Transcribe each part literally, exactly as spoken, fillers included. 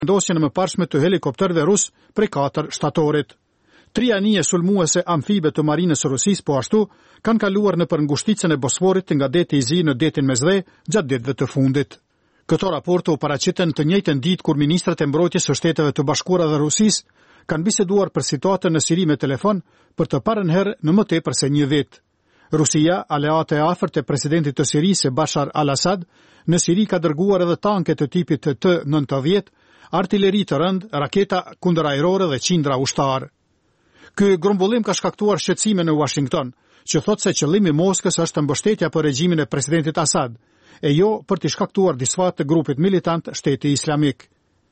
vendosjen e mëparshme të helikopterëve rus prej katër shtatorit. Tri anije sulmuese amfibe të marinës së Rusisë po ashtu kanë kaluar nëpër ngushticën e Bosforit nga deti i zi në detin Mesdhe gjatë ditëve të fundit. Këto raporte u paraqiten të njëjtën ditë kur ministrat e mbrojtjes së Shteteve të Bashkuara dhe Rusisë kanë biseduar për situatën në Siri me telefon për të parën herë në më tepër se një vit. Rusia, aleate e afërt e presidentit të Sirisë Bashar al-Assad, në Siri ka dërguar edhe tanke të tipit T nëntëdhjetë, artilleri të rënd, raketa kundërajrore dhe qindra ushtar. Ky grumbullim ka shkaktuar shqetësime në Washington, që thot se qëllimi i Moskës është mbështetja për regjimin e presidentit Assad, e jo për të shkaktuar disfat të grupit militant Shteti Islamik.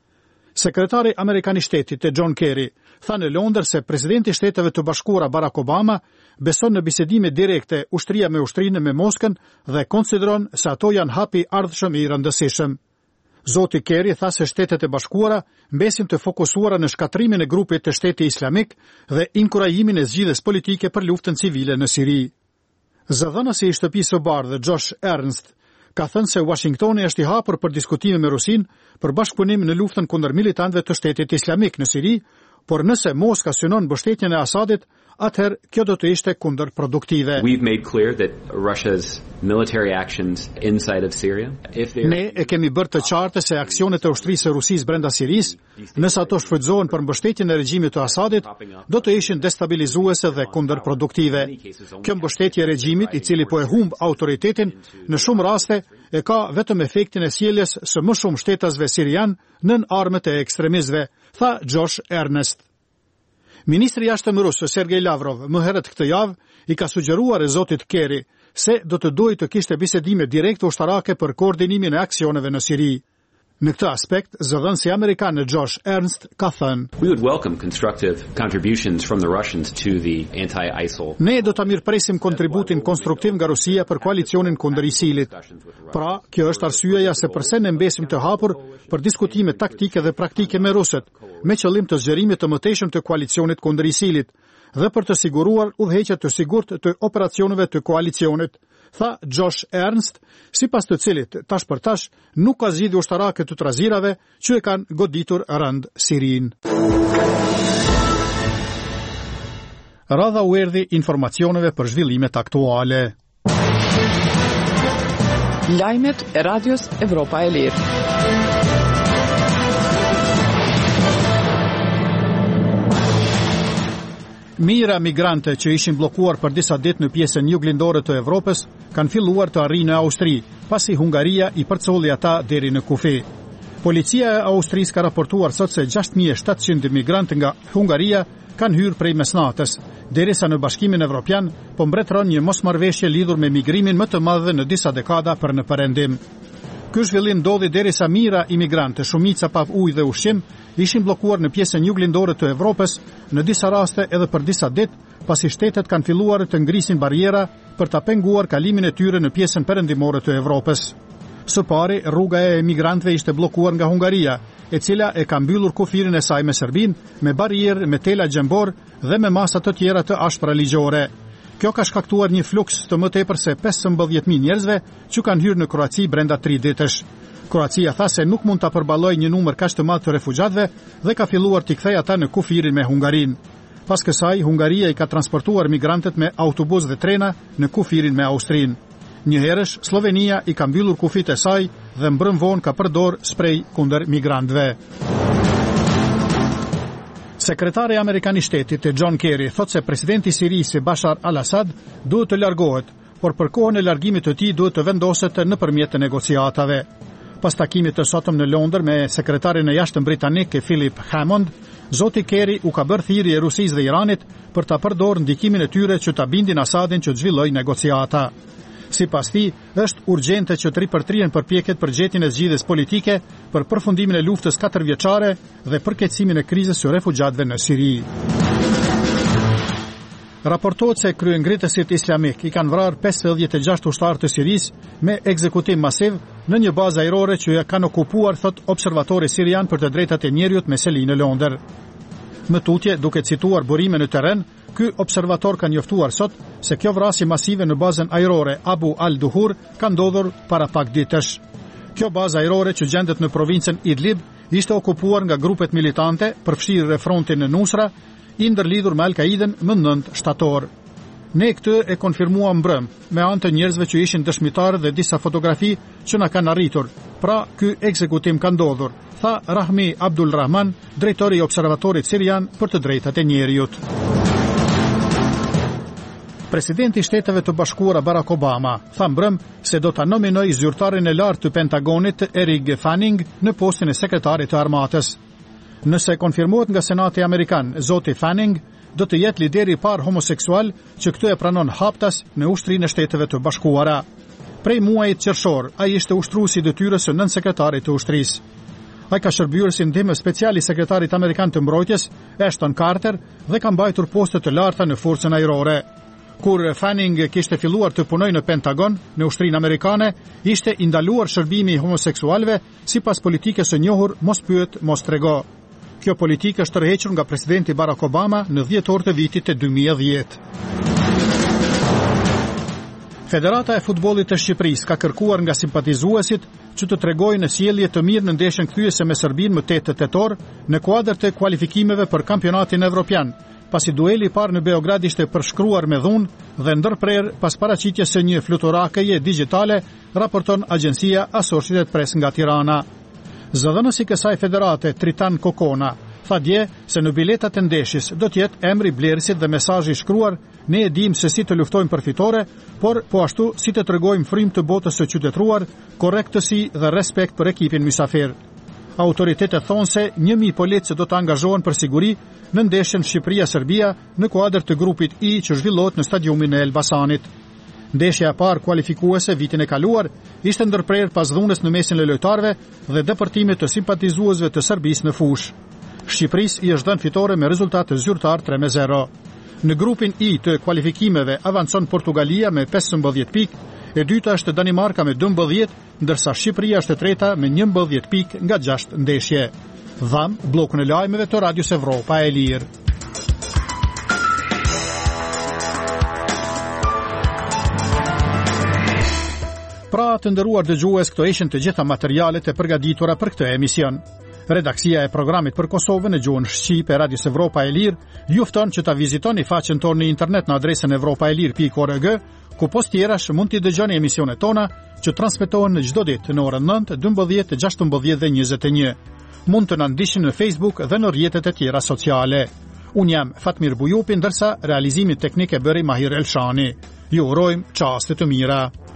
Sekretari Amerikan i Shtetit e John Kerry tha në Londër se presidenti i Shteteve të Bashkuara Barack Obama beson në bisedime direkte ushtria me ushtrinë me Moskën dhe konsideron se ato janë hapi ardhshëm i rëndësishëm. Zoti Kerry tha se Shtetet e Bashkuara mbesin të fokusuara në shkatrimin e grupit të Shteti Islamik dhe inkurajimin e zgjidhjes politike për luftën civile në Siri. Zëdhënësi i Shtëpisë së Bardhë Josh Ernst ka thënë se Washingtoni është i hapur për diskutime me Rusinë për bashkëpunim në luftën kundër militantëve të Shtetit Islamik në Siri, por nëse Moska synon mbështetjen e Asadit, atëherë kjo do të ishte kundërproduktive. We've made clear that Russia's military actions inside of Syria, if they Ne e kemi bërë të qartë se aksionet e ushtrisë së Rusisë brenda Sirisë, nëse ato shfrytëzohen për mbështetjen e regjimit të Asadit, do të ishin destabilizuese dhe kundërproduktive. Kjo mbështetje e regjimit, i cili po e humb autoritetin, në shumë raste e ka vetëm efektin e sjelljes së më shumë shtetasve sirian nën armët e ekstremistëve, tha Josh Ernest. Ministri i jashtëm rus Sergej Lavrov më herët këtë javë i ka sugjeruar e zotit Kerry se do të dojë të kishte bisedime direkte ushtarake për koordinimin e aksioneve në Siri. Në këtë aspekt, zëdhënësi amerikan Josh Ernst ka thënë: We would welcome constructive contributions from the Russians to the anti-ISIL. Ne do ta mirëpresim kontributin konstruktiv nga Rusia për koalicionin kundër ISIL-it. Pra, kjo është arsyeja se pse ne mbesim të hapur për diskutime taktike dhe praktike me rusët, me qëllim të zgjerimit të mëtejshëm të koalicionit kundër ISIL-it dhe për të siguruar udhëheqje të sigurt të operacioneve të koalicionit, tha Josh Ernst, sipas të cilit tash për tash nuk ka zgjidhje ushtarake të trazirave që e kanë goditur rënd Sirin. Radha u erdhi informacioneve për zhvillimet aktuale. Lajmet e Radios Evropa e Lirë. Mijëra migrante që ishin bllokuar për disa ditë në pjesën juglindore të Evropës kanë filluar të arrijnë në Austri, pasi Hungaria i përcolli ata deri në kufi. Policia e Austrisë ka raportuar sot se gjashtë mijë e shtatëqind migrantë nga Hungaria kanë hyrë prej mesnatës, derisa në Bashkimin Evropian po mbretëron një mosmarrëveshje lidhur me migrimin më të madh në disa dekada për në perëndim. Ky zhvillim ndodhi derisa mijëra imigrantë, shumica pa ujë dhe ushqim, ishin bllokuar në pjesën juglindore të Evropës, në disa raste edhe për disa ditë, pasi shtetet kanë filluar të ngrisin bariera për ta penguar kalimin e tyre në pjesën perëndimore të Evropës. Së pari, rruga e emigrantëve ishte bllokuar nga Hungaria, e cila e ka mbyllur kufirin e saj me Serbinë, me barierë, me tela gjembor dhe me masa të tjera të ashpra ligjore. Kjo ka shkaktuar një fluks të më tepër se pesëmbëdhjetë mijë njerëzve që kanë hyrë në Kroaci brenda tri ditësh. Kroacia tha se nuk mund ta përballojë një numër kaq të madh të refugjatëve dhe ka filluar t'i kthejë ata në kufirin me Hungarinë. Pas kësaj, Hungaria i ka transportuar migrantët me autobus dhe trena në kufirin me Austrinë. Njëherësh, Slovenia i ka mbyllur kufit e saj dhe mbrëm vonë ka përdor sprej kundër migrantëve. Sekretari Amerikan i Shtetit John Kerry thot se presidenti i Sirisë Bashar al-Assad duhet të largohet, por për kohën e largimit të tij duhet të vendoset nëpërmjet të negociatave. Pas takimit të sotëm në Londër me sekretarin e jashtëm britanik Philip Hammond, zoti Kerry u ka bërë thirrje Rusisë dhe Iranit për ta përdorur ndikimin e tyre që ta bindin Asadin që të zhvillojë negociata. Sipas tij, është urgjente që të ripërtrihen përpjekjet për gjetjen e zgjidhjes politike për përfundimin e luftës katërvjeçare dhe përkeqësimin e krizës së refugjatëve në Siri. Raportohet se kryengritësit islamik i kanë vrarë pesëdhjetë e gjashtë ushtarë të Sirisë me ekzekutim masiv në një bazë ajrore që ja kanë okupuar, thot observatori sirian për të drejtat e njerëzit me seli në Londër. Më tutje, duke cituar burime në terren, ky observator ka njoftuar sot se kjo vrasje masive në bazën ajrore Abu al-Duhur ka ndodhur para pak ditësh. Kjo bazë ajrore që gjendet në provincën Idlib ishte okupuar nga grupet militante, përfshirë frontin Nusra, i ndërlidhur me Al-Qaiden më nëntë shtator. Ne këtë e konfirmuam mbrëm, me anë të njerëzve që ishin dëshmitarë dhe disa fotografi që na kanë arritur. Pra, ky ekzekutim ka ndodhur, tha Rahmi Abdul Rahman, drejtori i Observatorit Sirian për të drejtat e njerëzit. Presidenti i Shteteve të Bashkuara Barack Obama tha mbrëm se do ta nominojë zyrtarin e lartë të Pentagonit Eric Fanning në postin e sekretarit të armatës. Nëse konfirmohet nga Senati Amerikan, zoti Fanning do të jetë lideri i parë homoseksual që këtë e pranon haptas në Ushtrinë e Shteteve të Bashkuara. Prej muajit qershor, ai ishte ushtruesi i detyrës së nënsekretarit të ushtrisë. Ai ka shërbyer si ndihmë special i sekretarit amerikan të mbrojtjes, Ashton Carter, dhe ka mbajtur poste të larta në forcën ajrore. Kur Fanning kishte filluar të punojë në Pentagon, në Ushtrinë Amerikane, ishte i ndaluar shërbimi i homoseksualëve sipas politikës së njohur mos pyet, mos trego. Kjo politikë është tërhequr nga presidenti Barack Obama në dhjetor të vitit të dy mijë e dhjetë. Federata e Futbollit të Shqipërisë ka kërkuar nga simpatizuesit që të tregojnë sjellje të mirë në ndeshjen kthyese me Serbinë më tetë tetor në kuadër të kualifikimeve për kampionatin evropian, pasi dueli i parë në Beograd ishte përshkruar me dhunë dhe ndërprer pas paraqitjes së një fluturakeje digjitale, raporton agjencia Associated Press nga Tirana. Zëdhënësi i kësaj federate, Tritan Kokona, tha dje se në biletat e ndeshjes do të jetë emri blerësit dhe mesazhi i shkruar: ne e dimë se si të luftojmë për fitore, por po ashtu si të tregojmë frymë të botës së qytetëruar, korrektësi dhe respekt për ekipin mysafir. Autoritetet thonë se një mijë policë do të angazhohen për siguri në ndeshjen Shqipëria-Serbia në kuadër të grupit I që zhvillohet në stadiumin e Elbasanit. Ndeshja e parë kualifikuese vitin e kaluar ishte ndërprer pas dhunës në mesin e lojtarëve dhe depërtimit të simpatizuesve të Serbisë në fushë. Shqipërisë i është dhënë fitore me rezultat zyrtar tre me zero. Në grupin I të kualifikimeve avancon Portugalia me pesëmbëdhjetë pikë, e dyta është Danimarka me dymbëdhjetë, ndërsa Shqipëria është e treta me njëmbëdhjetë pikë nga gjashtë ndeshje. Dham bllokun e lajmeve të Radios Evropa e Lirë. Pra të nderuar dëgjues, këto ishin të gjitha materialet e përgatitura për këtë emision. Redaksia e programit për Kosovën në gjuhën shqipe e Radios Evropa e Lirë ju fton që ta vizitoni faqen tonë në internet në adresën evropaelir pikë org, ku post tjerash mund t'i dëgjoni emisionet tona që transmetohen në çdo ditë në orën nëntë, dymbëdhjetë, gjashtëmbëdhjetë dhe njëzet e një. Mund të na ndiqni në Facebook dhe në rrjetet e tjera sociale. Unë jam Fatmir Bujupi, ndërsa realizimin teknik e bëri Mahir Elshani. Ju urojmë çaste të mira.